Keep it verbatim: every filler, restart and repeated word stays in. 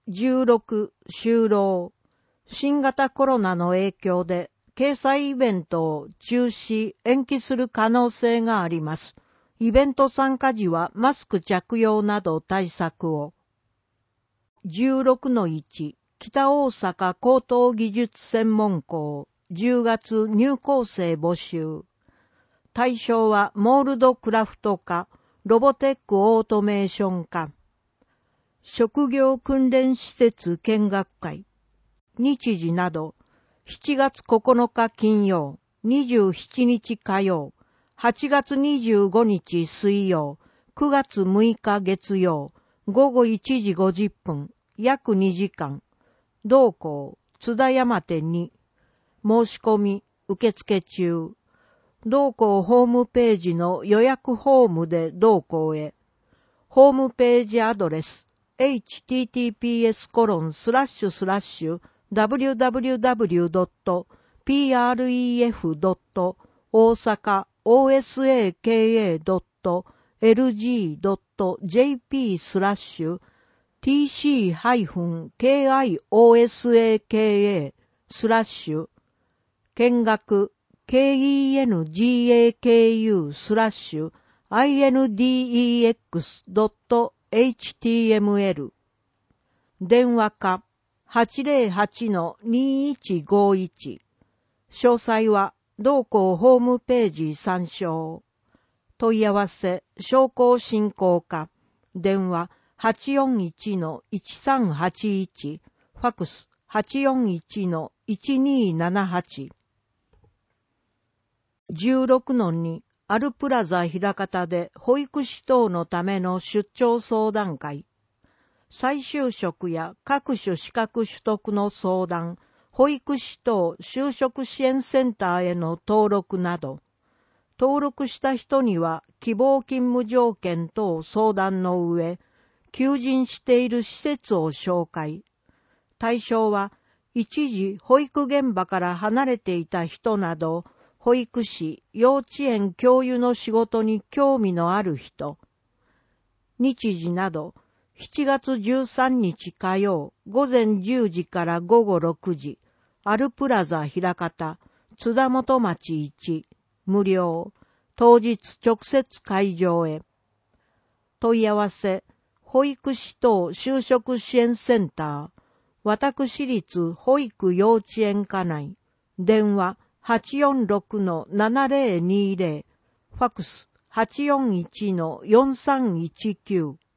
じゅうろく就労。新型コロナの影響で掲載イベントを中止、延期する可能性があります。イベント参加時はマスク着用など対策を。じゅうろくのいち、北大阪高等技術専門校、じゅうがつ入校生募集。対象はモールドクラフト科、ロボテックオートメーション科。職業訓練施設見学会。日時など、しちがつここのか金曜、にじゅうしちにち火曜、はちがつにじゅうごにち水曜、くがつむいか月曜、ごごいちじごじゅっぷん、約にじかん。同校、津田山店に。申し込み、受付中。同校ホームページの予約フォームで同校へ。ホームページアドレス、エイチティーティーピーエスコロンスラッシュスラッシュダブリューダブリューダブリュードットピーアールイーエフドット大阪オーエスエーケーエードットエルジードットジェーピースラッシュティーシーハイフンケーアイオーエスエーケーエースラッシュ見学 ケーイーエヌジーエーケーユースラッシュアイエヌディーイーエックスドットエイチティーエムエル 電話か はちゼロはちのにいちごいち 詳細は同校ホームページ参照。問い合わせ商工振興課電話 はちよんいちのいちさんはちいち ファクス はちよんいちのいちにーななはち。 じゅうろくのにアルプラザ枚方で保育士等のための出張相談会。再就職や各種資格取得の相談、保育士等就職支援センターへの登録など、登録した人には希望勤務条件等相談の上、求人している施設を紹介。対象は一時保育現場から離れていた人など、保育士、幼稚園教諭の仕事に興味のある人。日時など、しちがつじゅうさんにち火曜、午前じゅうじから午後ろくじ、アルプラザ枚方、津田元町いち、無料、当日直接会場へ。問い合わせ、保育士等就職支援センター、私立保育幼稚園課内、電話、はちよんろくのななゼロにゼロ、ファクス はちよんいちのよんさんいちきゅう。